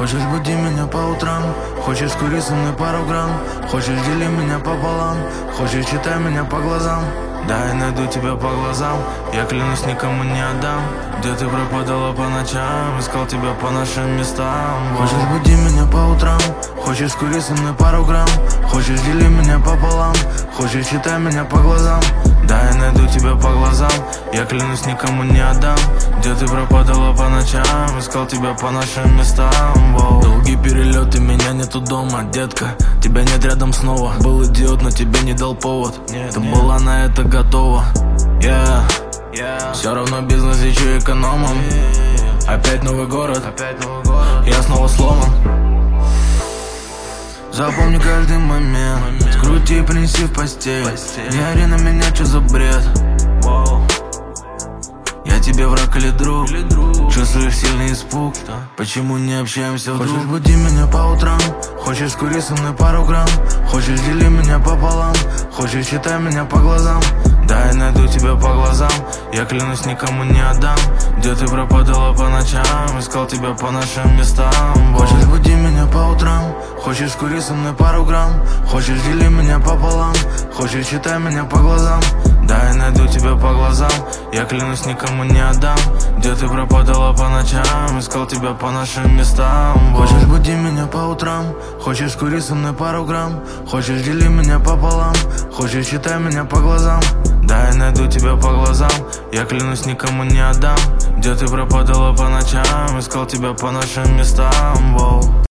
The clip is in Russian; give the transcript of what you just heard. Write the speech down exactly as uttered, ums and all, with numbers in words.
Хочешь буди меня по утрам, хочешь кури со мной пару грамм, хочешь дели меня пополам, хочешь читай меня по глазам. Да, я найду тебя по глазам, я клянусь, никому не отдам. Где ты пропадала по ночам, искал тебя по нашим местам. Хочешь буди меня по утрам, хочешь кури со мной пару грамм, хочешь дели меня пополам, хочешь читай меня по глазам. Да, я найду тебя по глазам, я клянусь, никому не отдам. Где ты пропадала по ночам, искал тебя по нашим местам. Воу. Долгий перелет, и меня нету дома, детка, тебя нет рядом снова. Был идиот, но тебе не дал повод. Нет, Ты нет. была на это готова, yeah. Yeah. Все равно бизнес, лечу экономом, yeah. Опять новый город, Опять новый город. Я снова сломан. Запомни каждый момент, момент. Скрути и принеси в постель, постель. Не ори на меня, что за бред. Wow. Я тебе враг или друг, или друг? Чувствуешь сильный испуг, что? Почему не общаемся вдруг? Хочешь буди меня по утрам, хочешь кури со мной пару грамм, хочешь дели меня пополам, хочешь читай меня по глазам. Да, я найду тебя по глазам, я клянусь, никому не отдам. Где ты пропадала по ночам, искал тебя по нашим местам. Хочешь буди меня по утрам, хочешь кури со мной пару грамм, хочешь дели меня пополам, хочешь читай меня по глазам. Да, я найду тебя по глазам, я клянусь, никому не отдам. Где ты пропадала по ночам, искал тебя по нашим местам. Хочешь буди меня по утрам, хочешь кури со мной пару грамм, хочешь дели меня пополам, хочешь читай меня по глазам. Да, я найду тебя по глазам, я клянусь, никому не отдам. Где ты пропадала по ночам, искал тебя по нашим местам. Воу.